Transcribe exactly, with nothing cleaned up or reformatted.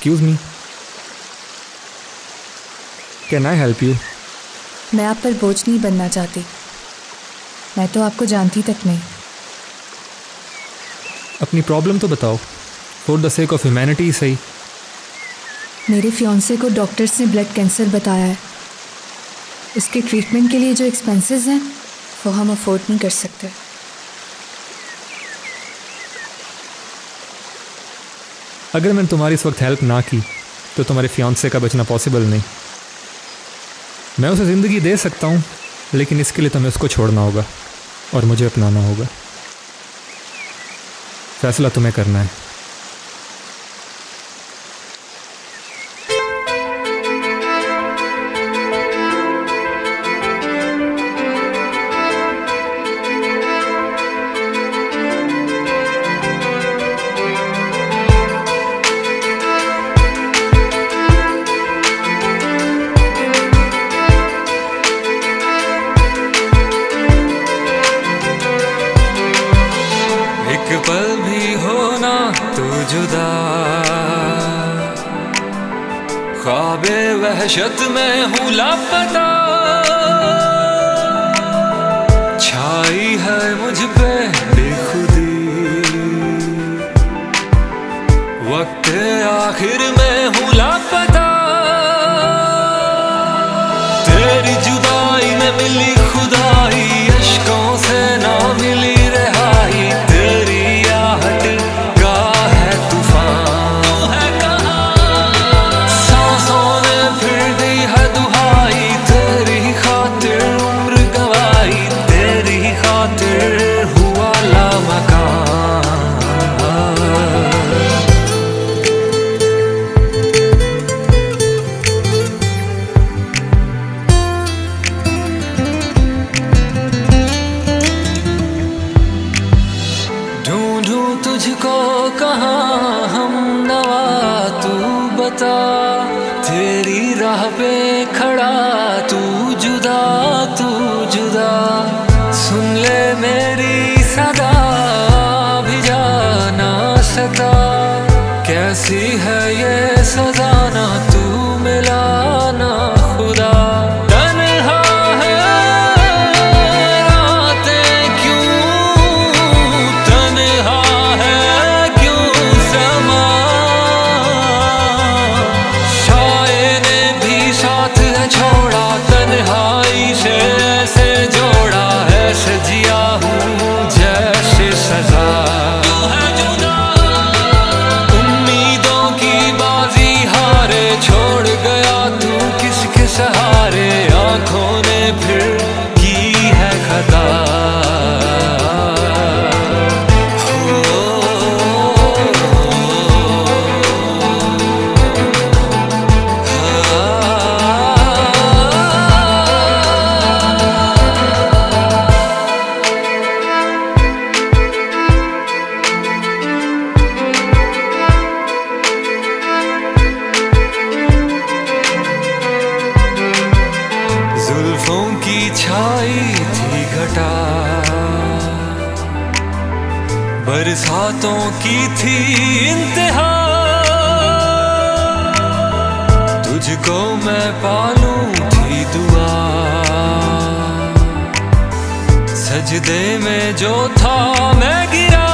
Excuse me, can I help you? मैं आप पर बोझ नहीं बनना चाहती, मैं तो आपको जानती तक नहीं। अपनी प्रॉब्लम तो बताओ, for the sake of humanity सही। मेरे फियांसे को डॉक्टर्स ने ब्लड कैंसर बताया है। उसके ट्रीटमेंट के लिए जो एक्सपेंसेस हैं वो हम अफोर्ड नहीं कर सकते। अगर मैंने तुम्हारी इस वक्त हेल्प ना की तो तुम्हारे फियांसे का बचना पॉसिबल नहीं। मैं उसे ज़िंदगी दे सकता हूँ, लेकिन इसके लिए तुम्हें उसको छोड़ना होगा और मुझे अपनाना होगा। फैसला तुम्हें करना है। एक पल भी होना तू जुदा, ख्वाबे वहशत में हूँ लापता, छाई है मुझ पे बेखुदी, वक्त आखिर में हूँ लापता, तेरी जुदाई में मिली खुदाई, अश्कों से ना मिली रहाई, तेरी आहट का है तूफान, तू है कहाँ? सांसों ने फिर दी है दुहाई, तेरी खातिर उम्र गवाई, तेरी खातिर हुआ लामकान। ढूंढूं तुझको कहाँ हम नवा, तू बता, तेरी राह पे खड़ा तू जुदा, तू जुदा, सुन ले मेरी सदा, भी जाना सता, कैसी है ये सजा, ना तू मिला ना खुदा। तन्हा है रातें क्यों, तन्हा है क्यों समा, शायर ने भी साथ है छोड़ा, तन्हाई से ऐसे जोड़ा, ऐसे जिया हूँ जैसे सजा। उम्मीदों की बाजी हारे, छोड़ गया तू किसके सहारे, आंखों ने फिर की है खता। जुल्फों की छाई थी घटा, बरसातों की थी इंतहा, तुझको मैं पालूं थी दुआ, सजदे में जो था मैं गिरा,